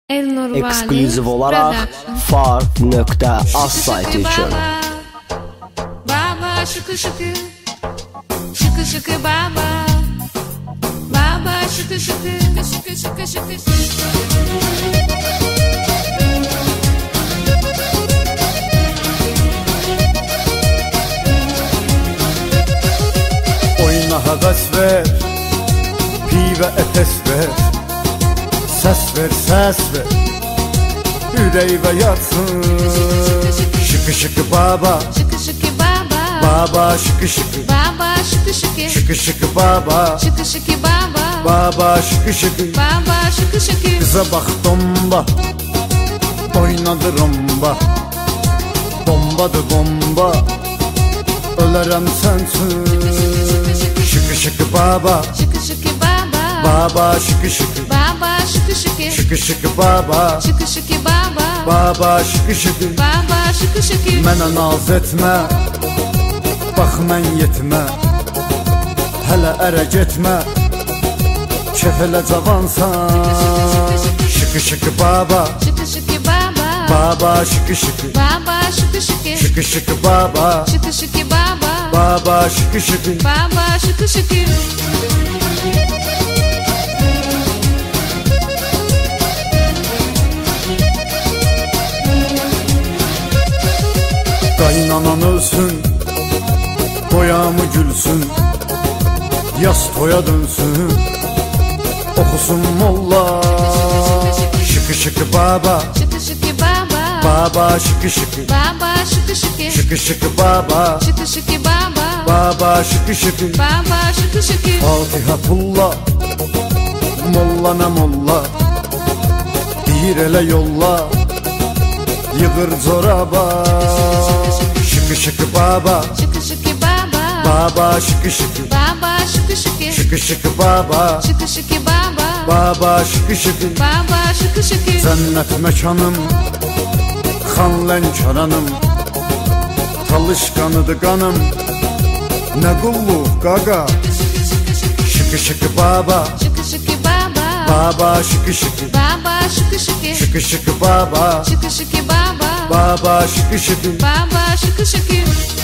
Ekskluziv olarak Fark.az sayti üçün. Baba şıkı şıkı, şıkı şıkı baba, baba şıkı şıkı, şıkı şıkı şıkı şıkı. Oyna həvəs ver, pivə əfəs ver, səs ver, səs ver, ürəyivə yatsın. Şıkı şıkı baba, Şıkı şıkı baba, baba şıkı şıkı, baba şıkı şıkı, şıkı şıkı baba, şıkı şıkı baba, baba şıkı şıkı. baba şıkı şıkı. Kıza bax domba, oynadı romba, bombadır bomba, ölərəm sənsin. Şıkı şıkı baba, Şıkı şıkı baba, baba şıkı şıkı, baba şıkı şıkı, şıkı şıkı baba, şıkı şıkı baba, baba şıkı şıkı. baba şıkı şıkı. Mənə naz etmə, bax mən yetmə, hələ ərə getmə, kefələ cavansan. Şıkı şıkı baba, Şıkı şıkı baba, baba şıkı şıkı, baba şıkı şıkı, şıkı şıkı baba, şıkı şıkı baba, baba şıkı şıkı. baba şıkı şıkı. Qaynanan ölsün, boyamı gülsün, yaz toya dönsün, okusun molla. Şıkı şıkı baba, Şıkı şıkı baba, baba şıkı şıkı, baba şıkı şıkı, şıkı şıkı baba, şıkı şıkı baba, baba şıkı şıkı. baba şıkı şıkı. Fatiha pulla, molla ne molla, deyir elə yolla, yığır zoraba. Şıkı şıkı baba, Şıkı şıkı baba, baba şıkı şıkı, baba şıkı şıkı, şıkı şıkı baba, şıkı şıkı baba, baba şıkı şıkı. baba şıkı şıkı. Cennet mekanım, xan lənkaranım, talışkanıdır qanım, nə qulluq qaqa. Şıkı şıkı baba, Şıkı şıkı baba, baba şıkı şıkı, baba şıkı şıkı, şıkı şıkı baba, şıkı şıkı baba, baba şıkı şıkı. baba şıkı şıkı.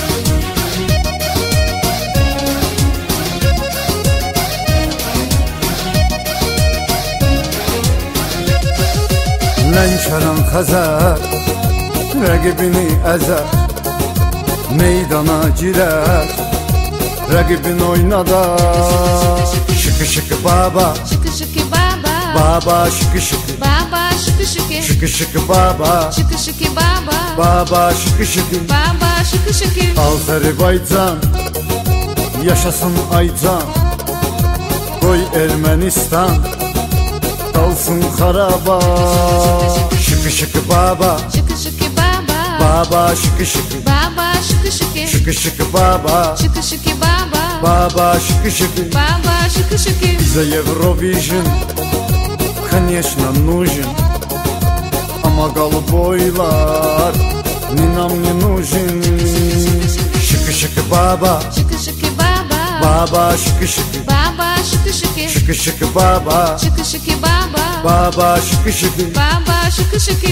Lənkəran Xəzər, rəqibini əzər, meydana girər, rəqibin oynadar. Şıkı şıkı baba, Şıkı şıkı baba, baba şıkı şıkı, baba şıkı şıkı, şıkı şıkı baba, şıkı şıkı baba, baba şıkı şıkı. baba şıkı şıkı. Azərbaycan, yaşasın Aycan, qoy Ermənistan, qalsın xaraba. Şıkı şıkı baba, Şıkı şıkı baba, baba şıkı şıkı, baba şıkı şıkı, şıkı şıkı baba, şıkı şıkı baba, baba şıkı şıkı. baba şıkı şıkı. Bizə Eurovision, конечно, нужен, ama qalıb oylar, ninam не нужен. Şıkı şıkı baba, Şıkı şıkı baba, baba şıkı şıkı, baba şıkı şıkı, şıkı şıkı baba, şıkı şıkı baba, baba şıkı şıkı. baba şıkı şıkı.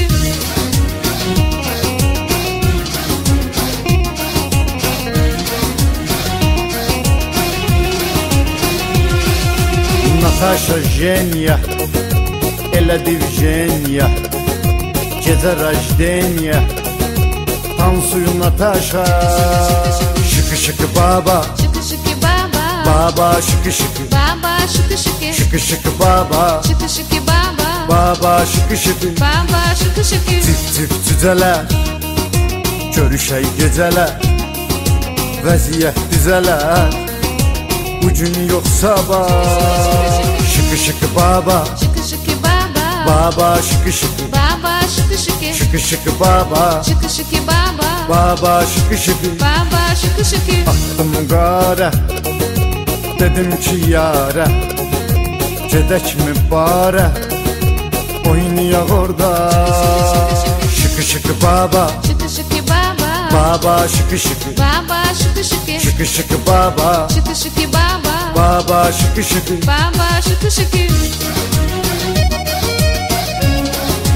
Natasha Jenya, elə divjenya, gecə rajdenya, tansuyu Natasha. Şıkı şıkı baba, Şıkı şıkı baba, baba şıkı şıkı, baba şıkı şıkı, şıkı şıkı baba, şıkı şıkı baba, baba şıkı şıkı. baba şıkı şıkı. Tif tif cücələr, görüşək gecələr, vəziyyət düzələr, bu gün yox sabah. Şıkı şıkı baba, Şıkı şıkı baba, baba şıkı şıkı, baba şıkı şıkı, şıkı şıkı baba, şıkı şıkı baba, baba şıkı şıkı. baba şıkı şıkı. Attım qara, dedim ki yara, gedək mi bara, oynayaq orada. Şıkı şıkı baba, Şıkı şıkı baba, baba şıkı şıkı, baba şıkı şıkı, şıkı şıkı baba, şıkı şıkı baba, baba şıkı şıkı. baba şıkı şıkı.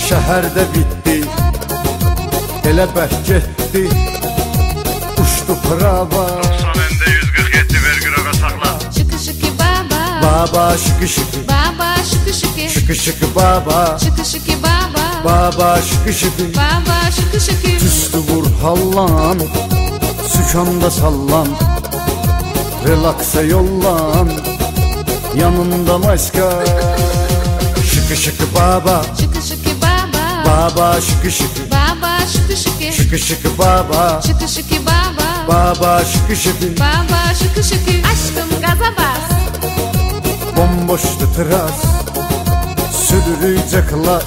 şəhərdə bitdi, elə bərk getdi, uçdu prava. 90-147 ver qırağa saxla. Şıkı şıkı baba. Baba şıkı şıkı, Baba şıkı şıkı. şıkı şıkı baba. Şıkı şıkı baba. Baba şıkı şıkı, Baba şıkı şıkı. üstü vur hallan, sükanda sallan, relaksa yollan, yanında başka. Şıkı şıkı baba, Şıkı şıkı baba. baba şıkı şıkı, Baba şıkı şıkı. şıkı şıkı baba, Şıkı şıkı baba. baba şıkı şıkı. Baba şıkı şıkı. Aşkım gaza bas. Bomboştu tıras, sürücü klas,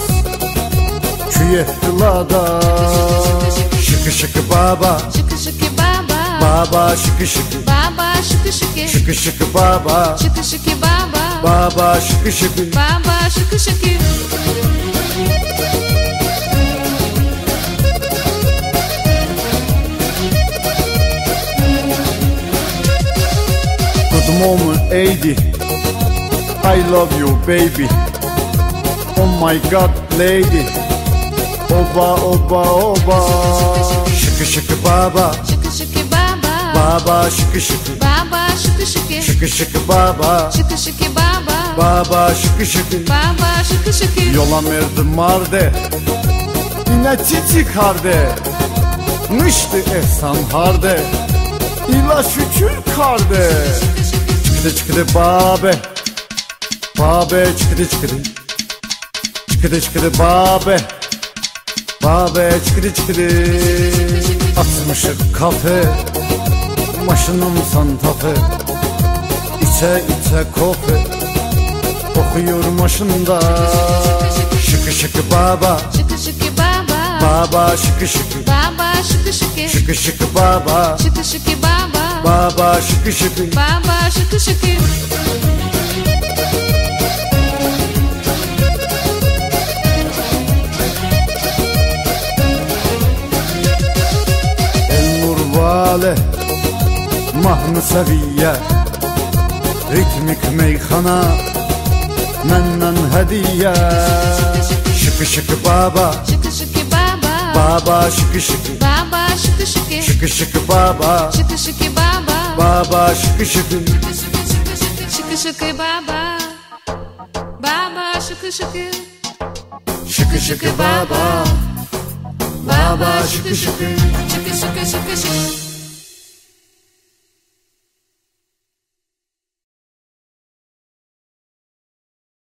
küyetlada. Şıkı şıkı baba, Şıkı şıkı baba. baba şıkı şıkı, Baba şıkı şıkı. şıkı şıkı baba, Şıkı şıkı baba. baba şıkı şıkı. Baba şıkı şıkı. Good moment 80, I love you baby. Oh my god lady, oba oba oba. Şıkı şıkı baba, Şıkı şıkı baba. baba şıkı şıkı, Baba şıkı şıkı. şıkı şıkı baba, Şıkı şıkı baba. baba şıkı şıkı. Baba şıkı şıkı. Yola merdim marde, yine çiçik harde, nıştı ehsan harde, ila şükür karde. Çıkıdı çıkıdı babe, babe çıkıdı çıkıdı, çıkıdı çıkıdı babe, babe çıkıdı çıkıdı. Atmışık kafe, maşınım santafe, içe içe kofe, okuyor maşında. Şıkı şıkı baba, Şıkı şıkı baba. baba şıkı şıkı, Baba şıkı şıkı. şıkı şıkı baba, Şıkı şıkı baba. baba şıkı şıkı. Baba şıkı şıkı. El nur vale, mahnı seviye, ritmik meyxana, məndən hədiyyə. Şıkı şıkı baba, Şıkı şıkı baba. baba şıkı şıkı, Baba şıkı şıkı. şıkı şıkı baba, Şıkı şıkı baba. baba şıkı şıkı. Şıkı şıkı baba. Baba şıkı şıkı. Şıkı şıkı baba, baba şıkı şıkı. Şıkı şıkı şıkı şıkı.